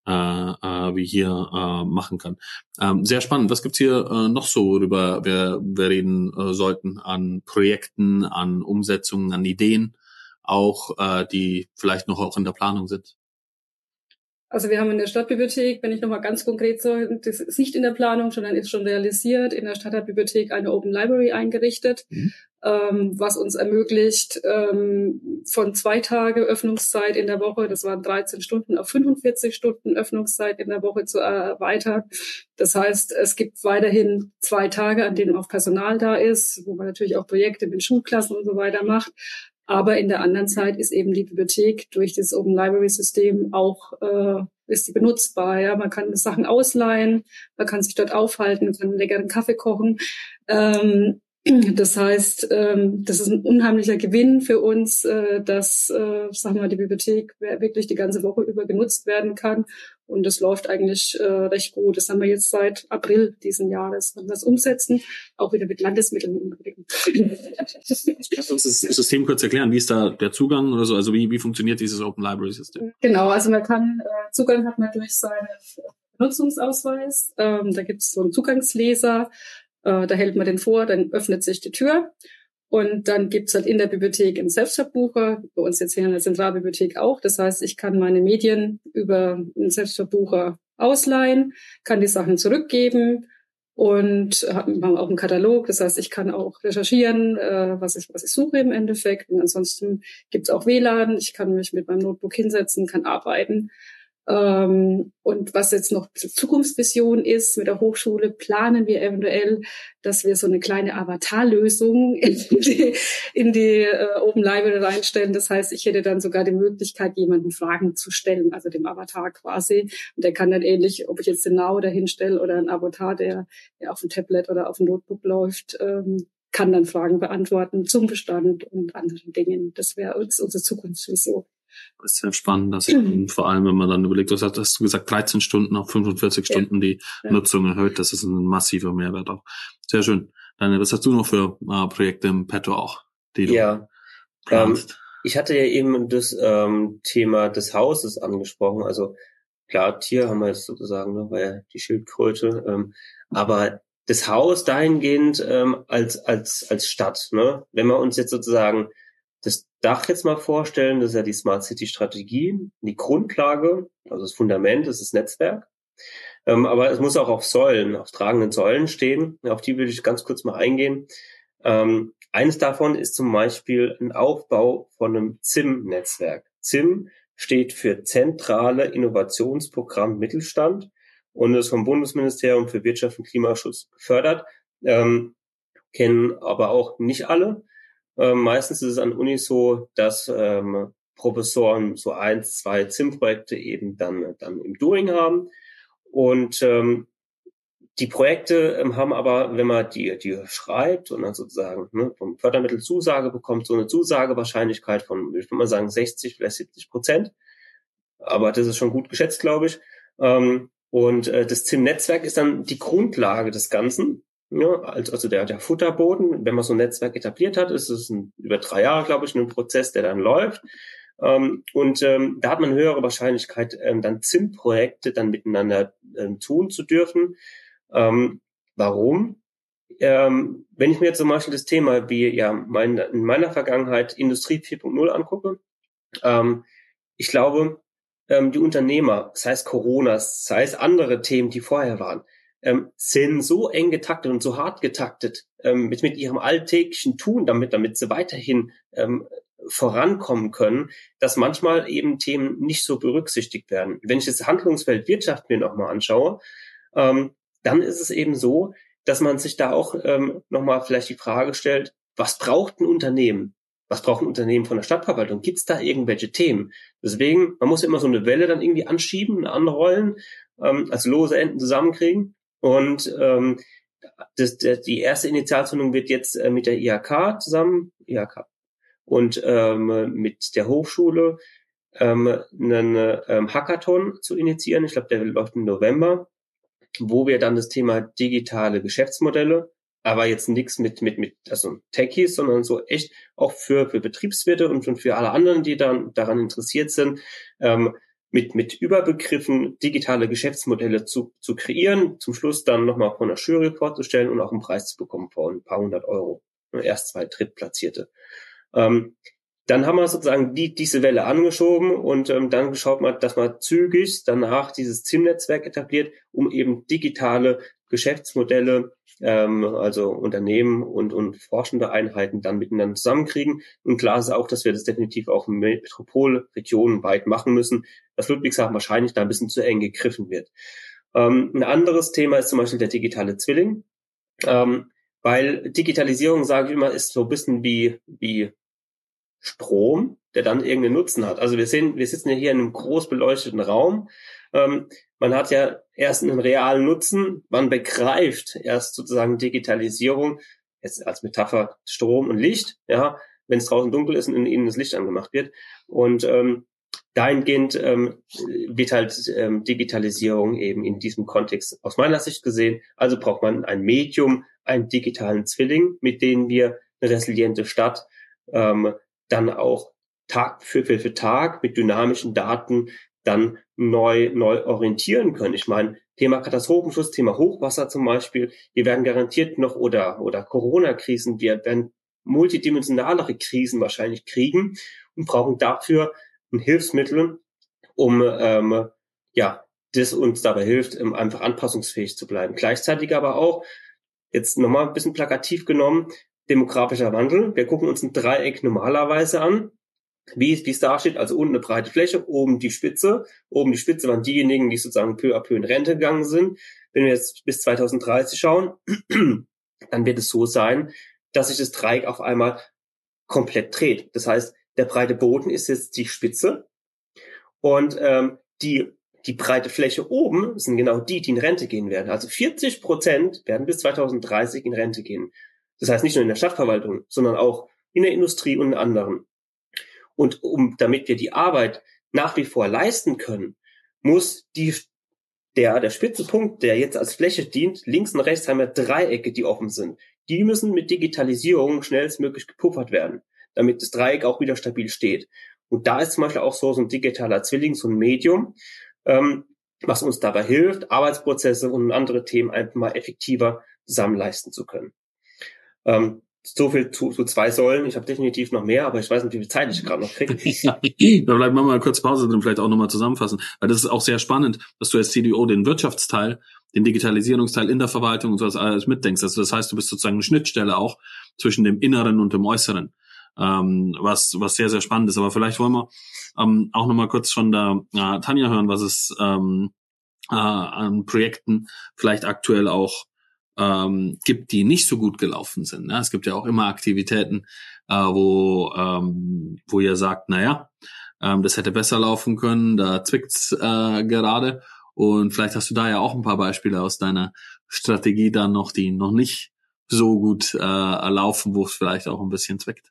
hier machen kann. Sehr spannend. Was gibt's hier noch so, worüber wir reden sollten an Projekten, an Umsetzungen, an Ideen, auch die vielleicht noch auch in der Planung sind? Also wir haben in der Stadtbibliothek, wenn ich nochmal ganz konkret sage, das ist nicht in der Planung, sondern ist schon realisiert, in der Stadtbibliothek eine Open Library eingerichtet, was uns ermöglicht, von 2 Tage Öffnungszeit in der Woche, das waren 13 Stunden, auf 45 Stunden Öffnungszeit in der Woche zu erweitern. Das heißt, es gibt weiterhin 2 Tage, an denen auch Personal da ist, wo man natürlich auch Projekte mit Schulklassen und so weiter macht. Aber in der anderen Zeit ist eben die Bibliothek durch das Open Library System auch ist die benutzbar. Ja, man kann Sachen ausleihen, man kann sich dort aufhalten, kann einen leckeren Kaffee kochen. Das heißt, das ist ein unheimlicher Gewinn für uns, dass die Bibliothek wirklich die ganze Woche über genutzt werden kann. Und das läuft eigentlich recht gut. Das haben wir jetzt seit April diesen Jahres, wenn wir das umsetzen, auch wieder mit Landesmitteln im Übrigen. Kannst du uns das System kurz erklären? Wie ist da der Zugang oder so? Also wie funktioniert dieses Open Library System? Genau, also man kann, Zugang hat man durch seinen Benutzungsausweis. Da gibt es so einen Zugangsleser. Da hält man den vor, dann öffnet sich die Tür. Und dann gibt's halt in der Bibliothek einen Selbstverbucher, bei uns jetzt hier in der Zentralbibliothek auch. Das heißt, ich kann meine Medien über einen Selbstverbucher ausleihen, kann die Sachen zurückgeben und haben auch einen Katalog. Das heißt, ich kann auch recherchieren, was ich suche im Endeffekt. Und ansonsten gibt's auch WLAN. Ich kann mich mit meinem Notebook hinsetzen, kann arbeiten. Und was jetzt noch Zukunftsvision ist, mit der Hochschule planen wir eventuell, dass wir so eine kleine Avatar-Lösung in die Open Library reinstellen. Das heißt, ich hätte dann sogar die Möglichkeit, jemanden Fragen zu stellen, also dem Avatar quasi. Und der kann dann ähnlich, ob ich jetzt den Now dahin stelle oder einen Avatar, der auf dem Tablet oder auf dem Notebook läuft, kann dann Fragen beantworten zum Bestand und anderen Dingen. Das wäre unsere Zukunftsvision. Das ist sehr spannend, dass vor allem, wenn man dann überlegt, hast du gesagt, 13 Stunden auf 45 Stunden die Nutzung erhöht, das ist ein massiver Mehrwert auch. Sehr schön. Daniel, was hast du noch für Projekte im Petto auch, die du planst? Ich hatte ja eben das Thema des Hauses angesprochen, also klar, Tier haben wir jetzt sozusagen, ne, war ja die Schildkröte, aber das Haus dahingehend als Stadt, ne, wenn wir uns jetzt sozusagen das Dach jetzt mal vorstellen, das ist ja die Smart City Strategie, die Grundlage, also das Fundament, das ist das Netzwerk. Aber es muss auch auf Säulen, auf tragenden Säulen stehen. Auf die würde ich ganz kurz mal eingehen. Eines davon ist zum Beispiel ein Aufbau von einem CIM-Netzwerk. CIM steht für Zentrale Innovationsprogramm Mittelstand und ist vom Bundesministerium für Wirtschaft und Klimaschutz gefördert. Kennen aber auch nicht alle. Meistens ist es an Unis so, dass Professoren so 1, 2 CIM-Projekte eben dann im Doing haben. Und die Projekte haben aber, wenn man die schreibt und dann sozusagen vom Fördermittel Zusage bekommt, so eine Zusagewahrscheinlichkeit von, ich würde mal sagen, 60, vielleicht 70%. Aber das ist schon gut geschätzt, glaube ich. Und das CIM-Netzwerk ist dann die Grundlage des Ganzen. Ja, also der Futterboden, wenn man so ein Netzwerk etabliert hat, ist es über 3 Jahre, glaube ich, ein Prozess, der dann läuft. Da hat man eine höhere Wahrscheinlichkeit, dann CIM-Projekte dann miteinander tun zu dürfen. Warum? Wenn ich mir jetzt zum Beispiel das Thema wie in meiner Vergangenheit Industrie 4.0 angucke, ich glaube, die Unternehmer, sei es Corona, sei es andere Themen, die vorher waren, sind so eng getaktet und so hart getaktet mit ihrem alltäglichen Tun, damit sie weiterhin vorankommen können, dass manchmal eben Themen nicht so berücksichtigt werden. Wenn ich das Handlungsfeld Wirtschaft mir nochmal anschaue, dann ist es eben so, dass man sich da auch nochmal vielleicht die Frage stellt, was braucht ein Unternehmen? Was braucht ein Unternehmen von der Stadtverwaltung? Gibt es da irgendwelche Themen? Deswegen, man muss immer so eine Welle dann irgendwie anschieben, anrollen, also lose Enden zusammenkriegen. Und die erste Initialzündung wird jetzt mit der IHK zusammen, und mit der Hochschule einen Hackathon zu initiieren. Ich glaube, der läuft im November, wo wir dann das Thema digitale Geschäftsmodelle, aber jetzt nichts mit also Techies, sondern so echt auch für Betriebswirte und für alle anderen, die dann daran interessiert sind, mit Überbegriffen digitale Geschäftsmodelle zu kreieren, zum Schluss dann nochmal vor einer Jury vorzustellen und auch einen Preis zu bekommen von ein paar hundert Euro. Erst 2 Drittplatzierte. Dann haben wir sozusagen diese Welle angeschoben und dann geschaut, dass man zügig danach dieses ZIM-Netzwerk etabliert, um eben digitale Geschäftsmodelle, also Unternehmen und forschende Einheiten dann miteinander zusammenkriegen. Und klar ist auch, dass wir das definitiv auch in Metropolregionen weit machen müssen, dass Ludwigshafen wahrscheinlich da ein bisschen zu eng gegriffen wird. Ein anderes Thema ist zum Beispiel der digitale Zwilling, weil Digitalisierung, sage ich immer, ist so ein bisschen wie Strom, der dann irgendeinen Nutzen hat. Also wir sitzen ja hier in einem groß beleuchteten Raum. Man hat ja erst einen realen Nutzen, man begreift erst sozusagen Digitalisierung, jetzt als Metapher Strom und Licht, ja, wenn es draußen dunkel ist und in innen das Licht angemacht wird. Und dahingehend wird halt Digitalisierung eben in diesem Kontext aus meiner Sicht gesehen. Also braucht man ein Medium, einen digitalen Zwilling, mit dem wir eine resiliente Stadt dann auch Tag für Tag mit dynamischen Daten dann neu orientieren können. Ich meine, Thema Katastrophenschutz, Thema Hochwasser zum Beispiel, wir werden garantiert noch oder Corona-Krisen, wir werden multidimensionalere Krisen wahrscheinlich kriegen und brauchen dafür ein Hilfsmittel, um das uns dabei hilft, einfach anpassungsfähig zu bleiben. Gleichzeitig aber auch, jetzt nochmal ein bisschen plakativ genommen, demografischer Wandel. Wir gucken uns ein Dreieck normalerweise an, wie es da steht, also unten eine breite Fläche, oben die Spitze. Oben die Spitze waren diejenigen, die sozusagen peu à peu in Rente gegangen sind. Wenn wir jetzt bis 2030 schauen, dann wird es so sein, dass sich das Dreieck auf einmal komplett dreht. Das heißt, der breite Boden ist jetzt die Spitze und die breite Fläche oben sind genau die in Rente gehen werden. Also 40% werden bis 2030 in Rente gehen. Das heißt nicht nur in der Stadtverwaltung, sondern auch in der Industrie und in anderen. Und damit wir die Arbeit nach wie vor leisten können, muss der spitze Punkt, der jetzt als Fläche dient, links und rechts haben wir Dreiecke, die offen sind. Die müssen mit Digitalisierung schnellstmöglich gepuffert werden, damit das Dreieck auch wieder stabil steht. Und da ist zum Beispiel auch so ein digitaler Zwilling, so ein Medium, was uns dabei hilft, Arbeitsprozesse und andere Themen einfach mal effektiver zusammen leisten zu können. So viel zu 2 Säulen. Ich habe definitiv noch mehr, aber ich weiß nicht, wie viel Zeit ich gerade noch kriege. Da bleiben wir mal kurz Pause und vielleicht auch nochmal zusammenfassen. Weil das ist auch sehr spannend, dass du als CDO den Wirtschaftsteil, den Digitalisierungsteil in der Verwaltung und sowas alles mitdenkst. Also das heißt, du bist sozusagen eine Schnittstelle auch zwischen dem Inneren und dem Äußeren. Was sehr, sehr spannend ist. Aber vielleicht wollen wir auch nochmal kurz von der Tanja hören, was es an Projekten vielleicht aktuell auch gibt, die nicht so gut gelaufen sind. Ne? Es gibt ja auch immer Aktivitäten, wo ihr sagt, das hätte besser laufen können, da zwickt's gerade. Und vielleicht hast du da ja auch ein paar Beispiele aus deiner Strategie dann noch, die noch nicht so gut laufen, wo es vielleicht auch ein bisschen zwickt.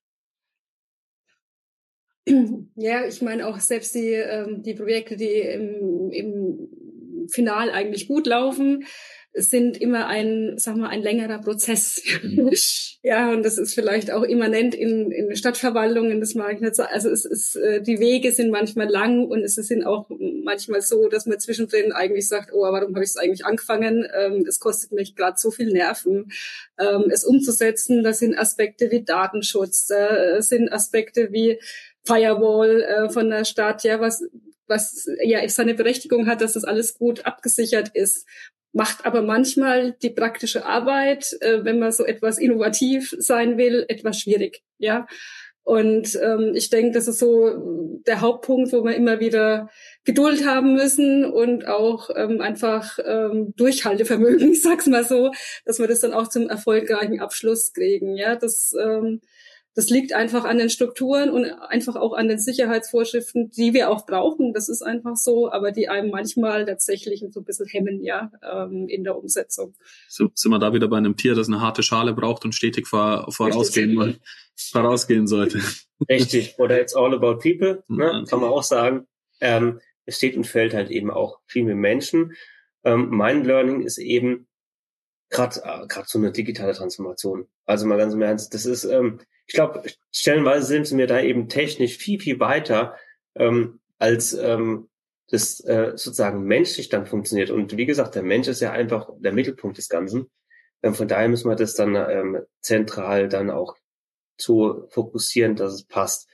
Ja, ich meine auch selbst die Projekte, die im Final eigentlich gut laufen, sind immer ein längerer Prozess. Ja, und das ist vielleicht auch immanent in Stadtverwaltungen, das mag ich nicht sagen. Also die Wege sind manchmal lang und es sind auch manchmal so, dass man zwischendrin eigentlich sagt, oh, warum habe ich es eigentlich angefangen? Es kostet mich gerade so viel Nerven, es umzusetzen. Das sind Aspekte wie Datenschutz, das sind Aspekte wie Firewall von der Stadt, ja, was ja seine Berechtigung hat, dass das alles gut abgesichert ist. Macht aber manchmal die praktische Arbeit, wenn man so etwas innovativ sein will, etwas schwierig, ja. Und ich denke, das ist so der Hauptpunkt, wo wir immer wieder Geduld haben müssen und auch einfach Durchhaltevermögen, ich sag's mal so, dass wir das dann auch zum erfolgreichen Abschluss kriegen, ja. Das Das liegt einfach an den Strukturen und einfach auch an den Sicherheitsvorschriften, die wir auch brauchen. Das ist einfach so, aber die einem manchmal tatsächlich so ein bisschen hemmen, in der Umsetzung. So sind wir da wieder bei einem Tier, das eine harte Schale braucht und stetig vorausgehen sollte. Richtig. Oder it's all about people, ne? Kann man auch sagen. Es steht und fällt halt eben auch viel mit Menschen. Mein Learning ist eben gerade so eine digitale Transformation. Also mal ganz im Ernst, das ist, ich glaube, stellenweise sind wir da eben technisch viel, viel weiter, als das sozusagen menschlich dann funktioniert. Und wie gesagt, der Mensch ist ja einfach der Mittelpunkt des Ganzen. Von daher müssen wir das dann zentral dann auch so fokussieren, dass es passt.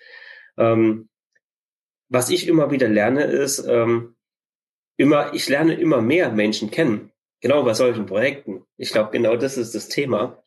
Was ich immer wieder lerne, ist, ich lerne immer mehr Menschen kennen. Genau bei solchen Projekten. Ich glaube, genau das ist das Thema.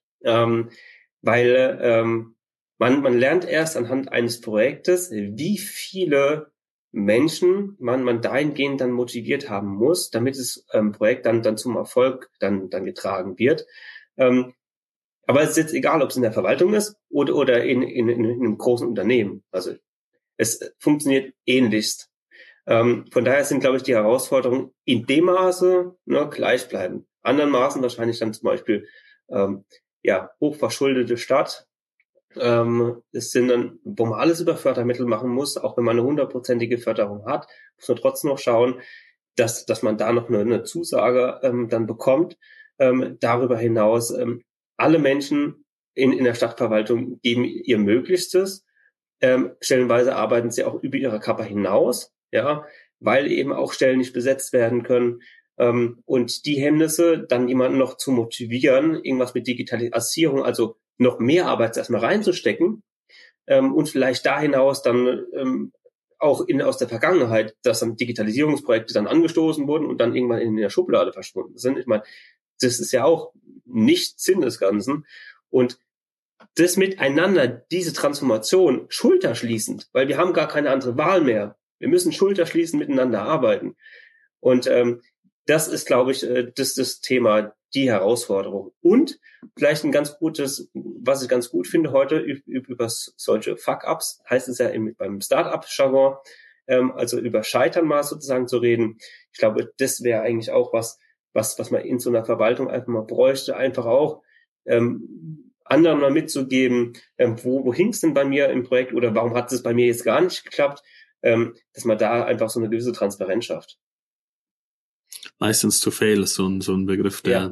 Weil man lernt erst anhand eines Projektes, wie viele Menschen man dahingehend dann motiviert haben muss, damit das Projekt dann zum Erfolg dann getragen wird. Aber es ist jetzt egal, ob es in der Verwaltung ist oder in einem großen Unternehmen. Also es funktioniert ähnlichst. Von daher sind, glaube ich, die Herausforderungen in dem Maße gleich bleiben. Anderen Maßen wahrscheinlich dann zum Beispiel hochverschuldete Stadt. Es sind dann, wo man alles über Fördermittel machen muss, auch wenn man eine 100%ige Förderung hat, muss man trotzdem noch schauen, dass man da noch eine Zusage dann bekommt. Darüber hinaus alle Menschen in der Stadtverwaltung geben ihr Möglichstes. Stellenweise arbeiten sie auch über ihre Kappe hinaus, weil eben auch Stellen nicht besetzt werden können. Und die Hemmnisse, dann jemanden noch zu motivieren, irgendwas mit Digitalisierung, also noch mehr Arbeit erstmal reinzustecken, und vielleicht da hinaus dann auch aus der Vergangenheit, dass dann Digitalisierungsprojekte dann angestoßen wurden und dann irgendwann in der Schublade verschwunden sind. Ich meine, das ist ja auch nicht Sinn des Ganzen. Und das miteinander, diese Transformation schulterschließend, weil wir haben gar keine andere Wahl mehr. Wir müssen schulterschließend miteinander arbeiten. Und das ist, glaube ich, das Thema, die Herausforderung. Und vielleicht ein ganz gutes, was ich ganz gut finde heute, über solche Fuck-Ups, heißt es ja beim Start-up-Jargon, also über Scheitern mal sozusagen zu reden. Ich glaube, das wäre eigentlich auch was man in so einer Verwaltung einfach mal bräuchte, einfach auch anderen mal mitzugeben, wo hing es denn bei mir im Projekt oder warum hat es bei mir jetzt gar nicht geklappt, dass man da einfach so eine gewisse Transparenz schafft. License to fail ist so ein Begriff, der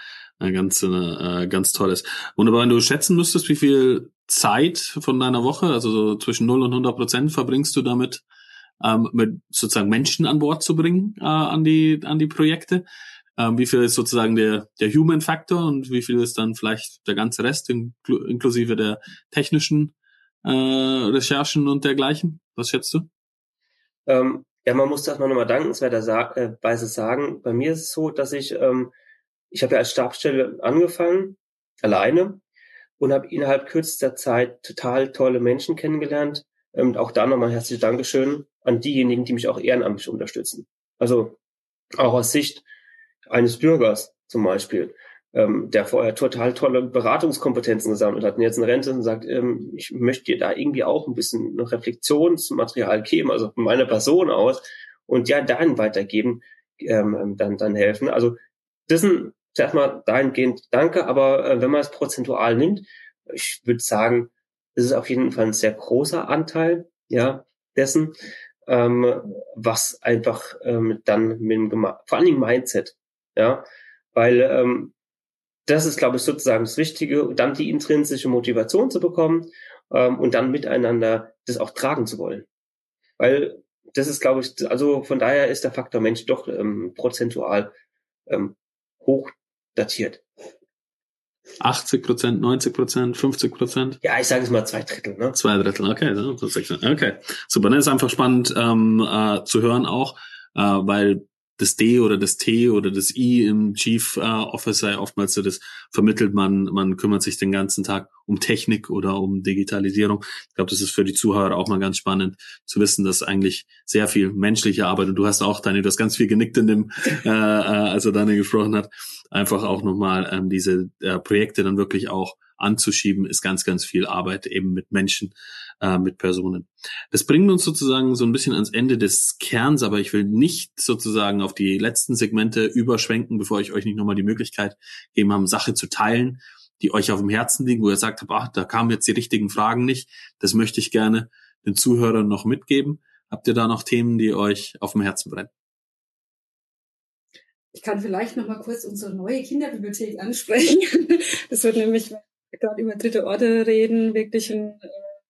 ganz toll ist. Wunderbar, wenn du schätzen müsstest, wie viel Zeit von deiner Woche, also so zwischen 0 und 100% verbringst du damit, mit sozusagen Menschen an Bord zu bringen an die Projekte? Wie viel ist sozusagen der Human Factor und wie viel ist dann vielleicht der ganze Rest, inklusive der technischen Recherchen und dergleichen? Was schätzt du? Man muss das mal nochmal dankenswerterweise sagen. Bei mir ist es so, dass ich habe ja als Stabsstelle angefangen, alleine, und habe innerhalb kürzester Zeit total tolle Menschen kennengelernt. Auch da nochmal herzliches Dankeschön an diejenigen, die mich auch ehrenamtlich unterstützen. Also auch aus Sicht eines Bürgers zum Beispiel, der vorher total tolle Beratungskompetenzen gesammelt hat und jetzt in Rente und sagt, ich möchte dir da irgendwie auch ein bisschen Reflexionsmaterial geben, also von meiner Person aus, und dahin weitergeben, dann helfen. Also das sind erstmal dahingehend Danke, aber wenn man es prozentual nimmt, ich würde sagen, es ist auf jeden Fall ein sehr großer Anteil dessen, was einfach dann vor allen Dingen Mindset, weil das ist, glaube ich, sozusagen das Wichtige, dann die intrinsische Motivation zu bekommen und dann miteinander das auch tragen zu wollen. Weil das ist, glaube ich, also von daher ist der Faktor Mensch doch prozentual hoch datiert. 80%, 90%, 50%? Ja, ich sage es mal 2/3, ne? 2/3, okay. Okay. Super, dann ist einfach spannend zu hören auch, weil das D oder das T oder das I im Chief Officer oftmals so das vermittelt, man kümmert sich den ganzen Tag um Technik oder um Digitalisierung. Ich glaube, das ist für die Zuhörer auch mal ganz spannend zu wissen, dass eigentlich sehr viel menschliche Arbeit, und du hast ganz viel genickt in dem, als Daniel gesprochen hat, einfach auch nochmal diese Projekte dann wirklich auch anzuschieben, ist ganz, ganz viel Arbeit eben mit Menschen, mit Personen. Das bringt uns sozusagen so ein bisschen ans Ende des Kerns, aber ich will nicht sozusagen auf die letzten Segmente überschwenken, bevor ich euch nicht nochmal die Möglichkeit gegeben habe, Sache zu teilen, die euch auf dem Herzen liegen, wo ihr sagt habt, da kamen jetzt die richtigen Fragen nicht. Das möchte ich gerne den Zuhörern noch mitgeben. Habt ihr da noch Themen, die euch auf dem Herzen brennen? Ich kann vielleicht noch mal kurz unsere neue Kinderbibliothek ansprechen. Das wird nämlich, wenn wir gerade über dritte Orte reden, wirklich ein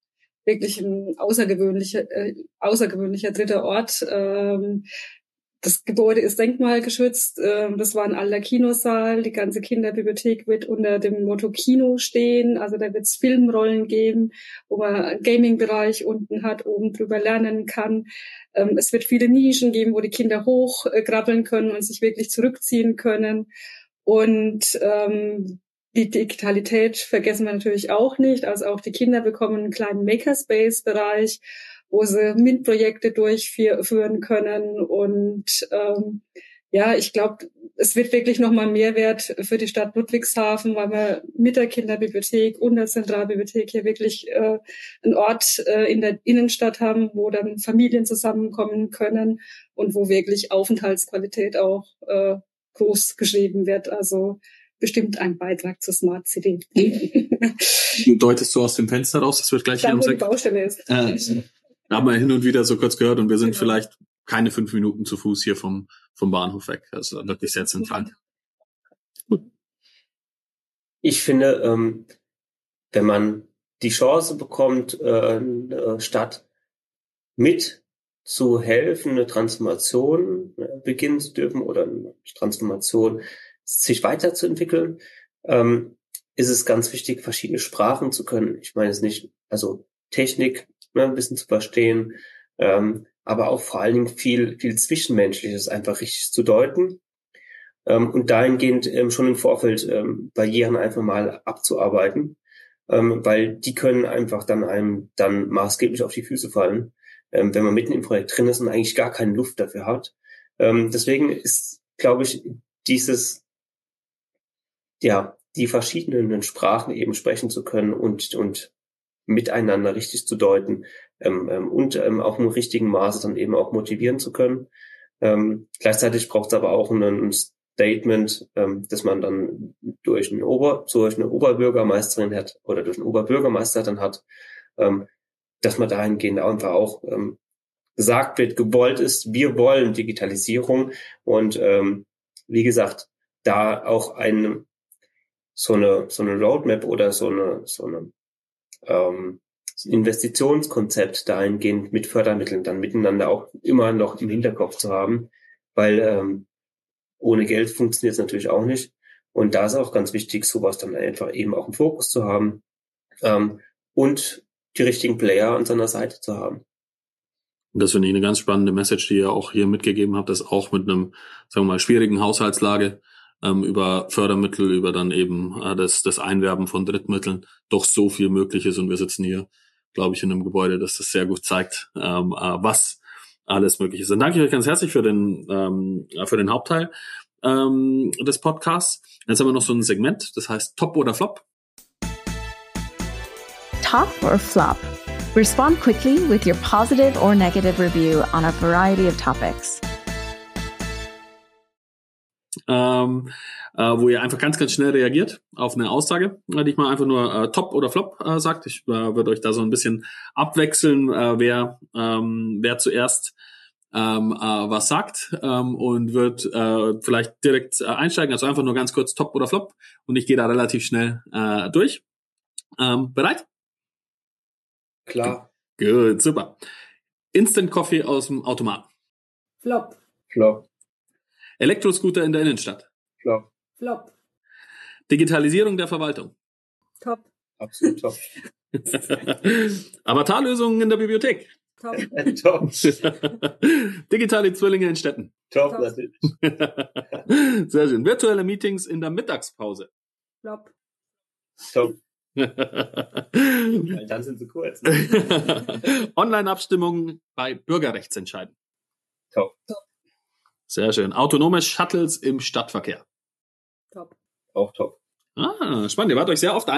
außergewöhnlicher dritter Ort. Das Gebäude ist denkmalgeschützt. Das war ein alter Kinosaal. Die ganze Kinderbibliothek wird unter dem Motto Kino stehen. Also da wird es Filmrollen geben, wo man einen Gaming-Bereich unten hat, oben drüber lernen kann. Es wird viele Nischen geben, wo die Kinder hochkrabbeln können und sich wirklich zurückziehen können. Und die Digitalität vergessen wir natürlich auch nicht. Also auch die Kinder bekommen einen kleinen Makerspace-Bereich, wo sie MINT-Projekte durchführen können. Und ich glaube, es wird wirklich nochmal Mehrwert für die Stadt Ludwigshafen, weil wir mit der Kinderbibliothek und der Zentralbibliothek hier wirklich einen Ort in der Innenstadt haben, wo dann Familien zusammenkommen können und wo wirklich Aufenthaltsqualität auch groß geschrieben wird. Also bestimmt ein Beitrag zur Smart City. Du deutest so aus dem Fenster raus, das wird gleich hier wo die Baustelle ist. Haben wir hin und wieder so kurz gehört und wir sind vielleicht keine 5 Minuten zu Fuß hier vom Bahnhof weg. Also wirklich sehr zentral. Gut. Ich finde, wenn man die Chance bekommt, eine Stadt mit zu helfen, eine Transformation beginnen zu dürfen oder eine Transformation sich weiterzuentwickeln, ist es ganz wichtig, verschiedene Sprachen zu können. Ich meine es nicht, also Technik, ein bisschen zu verstehen, aber auch vor allen Dingen viel Zwischenmenschliches einfach richtig zu deuten und dahingehend schon im Vorfeld Barrieren einfach mal abzuarbeiten, weil die können einfach dann einem dann maßgeblich auf die Füße fallen, wenn man mitten im Projekt drin ist und eigentlich gar keine Luft dafür hat. Deswegen ist, glaube ich, die verschiedenen Sprachen eben sprechen zu können und miteinander richtig zu deuten und auch im richtigen Maße dann eben auch motivieren zu können. Gleichzeitig braucht es aber auch ein Statement, dass man dann durch eine Oberbürgermeisterin hat oder durch einen Oberbürgermeister dann hat, dass man dahingehend einfach auch gesagt wird, gewollt ist, wir wollen Digitalisierung und wie gesagt, da auch so eine Roadmap oder so eine Investitionskonzept dahingehend mit Fördermitteln dann miteinander auch immer noch im Hinterkopf zu haben, weil ohne Geld funktioniert es natürlich auch nicht. Und da ist auch ganz wichtig, sowas dann einfach eben auch im Fokus zu haben und die richtigen Player an seiner Seite zu haben. Und das finde ich eine ganz spannende Message, die ihr auch hier mitgegeben habt, dass auch mit einem, sagen wir mal, schwierigen Haushaltslage über Fördermittel, über dann eben das Einwerben von Drittmitteln doch so viel möglich ist. Und wir sitzen hier, glaube ich, in einem Gebäude, das sehr gut zeigt, was alles möglich ist. Dann danke ich euch ganz herzlich für den Hauptteil des Podcasts. Jetzt haben wir noch so ein Segment, das heißt Top oder Flop. Top or flop? Respond quickly with your positive or negative review on a variety of topics. Wo ihr einfach ganz, ganz schnell reagiert auf eine Aussage, die ich mal einfach nur Top oder Flop sagt. Ich würde euch da so ein bisschen abwechseln, wer zuerst was sagt und wird vielleicht direkt einsteigen. Also einfach nur ganz kurz Top oder Flop und ich gehe da relativ schnell durch. Bereit? Klar. Gut, super. Instant Coffee aus dem Automaten. Flop. Flop. Elektroscooter in der Innenstadt. Flop. Flop. Digitalisierung der Verwaltung. Top. Absolut top. Avatarlösungen in der Bibliothek. Top. Top. Digitale Zwillinge in Städten. Top, Top. natürlich. Sehr schön. Virtuelle Meetings in der Mittagspause. Flop. Top. Weil dann sind sie kurz. Ne? Online-Abstimmungen bei Bürgerrechtsentscheiden. Top. Sehr schön. Autonome Shuttles im Stadtverkehr. Top. Auch top. Spannend. Ihr wart euch sehr oft einig.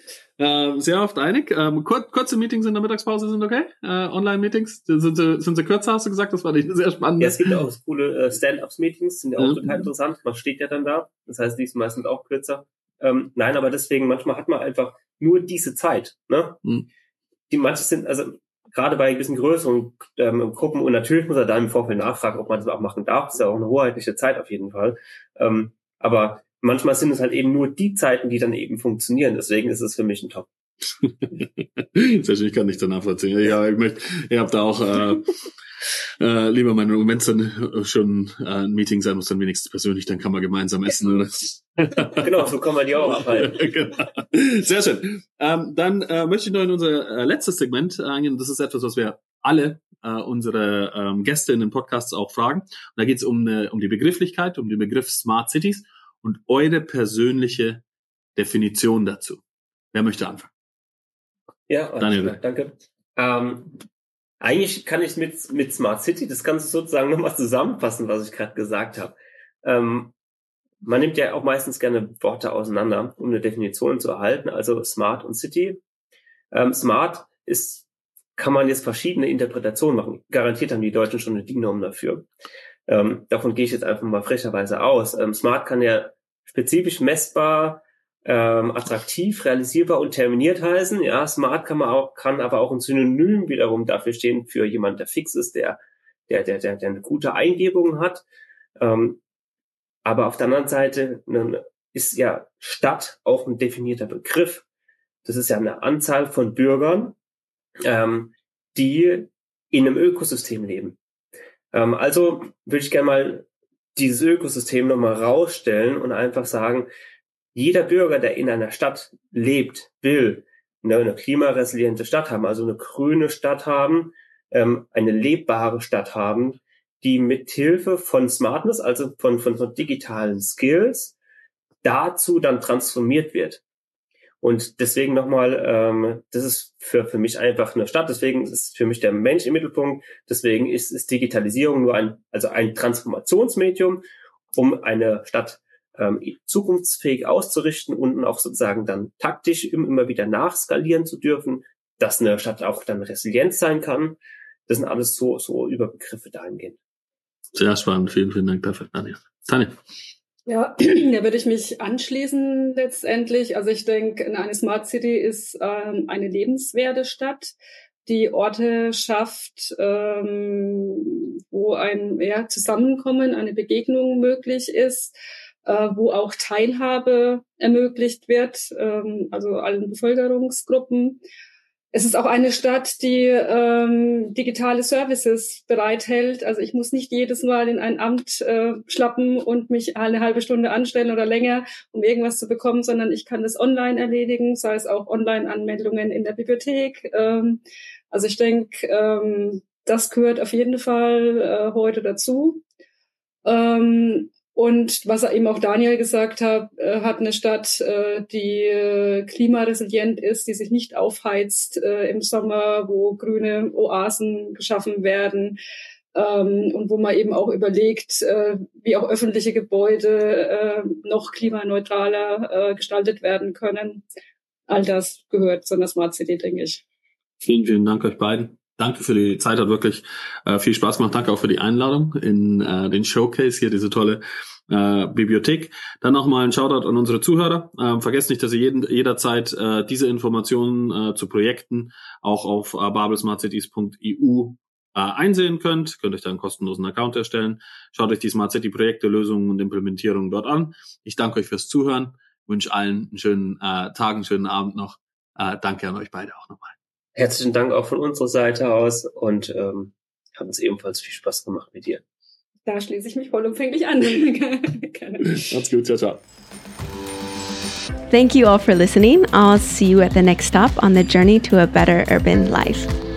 Sehr oft einig. Kurze Meetings in der Mittagspause sind okay? Online-Meetings? Sind sie kürzer, hast du gesagt? Das war nicht sehr spannend. Ja, es gibt auch coole Stand-Ups-Meetings, sind ja auch total interessant. Man steht ja dann da. Das heißt, die sind meistens auch kürzer. Nein, aber deswegen, manchmal hat man einfach nur diese Zeit. Ne? Die manche sind, also gerade bei ein bisschen größeren Gruppen, und natürlich muss er da im Vorfeld nachfragen, ob man das auch machen darf. Das ist ja auch eine hoheitliche Zeit auf jeden Fall. Aber manchmal sind es halt eben nur die Zeiten, die dann eben funktionieren. Deswegen ist es für mich ein Top. Sehr schön, ich kann nicht danach erzählen. Ja, ich habe da auch lieber meine, wenn es dann schon ein Meeting sein muss, dann wenigstens persönlich, dann kann man gemeinsam essen, oder? Genau, so kann man die auch abhalten. Genau. Sehr schön. Dann möchte ich noch in unser letztes Segment eingehen. Das ist etwas, was wir alle unsere Gäste in den Podcasts auch fragen. Und da geht es um die Begrifflichkeit, um den Begriff Smart Cities und eure persönliche Definition dazu. Wer möchte anfangen? Ja, Daniel. Danke. Eigentlich kann ich mit Smart City das Ganze sozusagen nochmal zusammenfassen, was ich gerade gesagt habe. Man nimmt ja auch meistens gerne Worte auseinander, um eine Definition zu erhalten, also Smart und City. Smart kann man jetzt verschiedene Interpretationen machen. Garantiert haben die Deutschen schon eine DIN-Norm dafür. Davon gehe ich jetzt einfach mal frecherweise aus. Smart kann ja spezifisch messbar, attraktiv, realisierbar und terminiert heißen. Ja, smart kann aber auch ein Synonym wiederum dafür stehen für jemand, der fix ist, der eine gute Eingebung hat. Aber auf der anderen Seite ist ja Stadt auch ein definierter Begriff. Das ist ja eine Anzahl von Bürgern, die in einem Ökosystem leben. Also würde ich gerne mal dieses Ökosystem nochmal rausstellen und einfach sagen, jeder Bürger, der in einer Stadt lebt, will eine klimaresiliente Stadt haben, also eine grüne Stadt haben, eine lebbare Stadt haben, die mit Hilfe von Smartness, also von digitalen Skills, dazu dann transformiert wird. Und deswegen nochmal, das ist für mich einfach eine Stadt, deswegen ist für mich der Mensch im Mittelpunkt, deswegen ist Digitalisierung nur ein Transformationsmedium, um eine Stadt zukunftsfähig auszurichten und auch sozusagen dann taktisch immer wieder nachskalieren zu dürfen, dass eine Stadt auch dann resilient sein kann. Das sind alles so Überbegriffe dahingehend. Sehr spannend, vielen Dank dafür, Tanja. Ja, da würde ich mich anschließen letztendlich. Also ich denke, eine Smart City ist eine lebenswerte Stadt, die Orte schafft, wo ein Zusammenkommen, eine Begegnung möglich ist, wo auch Teilhabe ermöglicht wird, also allen Bevölkerungsgruppen. Es ist auch eine Stadt, die digitale Services bereithält. Also ich muss nicht jedes Mal in ein Amt schlappen und mich eine halbe Stunde anstellen oder länger, um irgendwas zu bekommen, sondern ich kann das online erledigen, sei es auch Online-Anmeldungen in der Bibliothek. Also ich denke, das gehört auf jeden Fall heute dazu. Und was eben auch Daniel gesagt hat eine Stadt, die klimaresilient ist, die sich nicht aufheizt im Sommer, wo grüne Oasen geschaffen werden und wo man eben auch überlegt, wie auch öffentliche Gebäude noch klimaneutraler gestaltet werden können. All das gehört zu einer Smart City, denke ich. Vielen Dank euch beiden. Danke für die Zeit, hat wirklich viel Spaß gemacht. Danke auch für die Einladung in den Showcase hier, diese tolle Bibliothek. Dann nochmal ein Shoutout an unsere Zuhörer. Vergesst nicht, dass ihr jederzeit diese Informationen zu Projekten auch auf babelsmartcities.eu einsehen könnt. Könnt euch da einen kostenlosen Account erstellen. Schaut euch die Smart City Projekte, Lösungen und Implementierungen dort an. Ich danke euch fürs Zuhören. Wünsche allen einen schönen Tag, einen schönen Abend noch. Danke an euch beide auch nochmal. Herzlichen Dank auch von unserer Seite aus und hat uns ebenfalls viel Spaß gemacht mit dir. Da schließe ich mich vollumfänglich an. Macht's gut, ciao. Thank you all for listening. I'll see you at the next stop on the journey to a better urban life.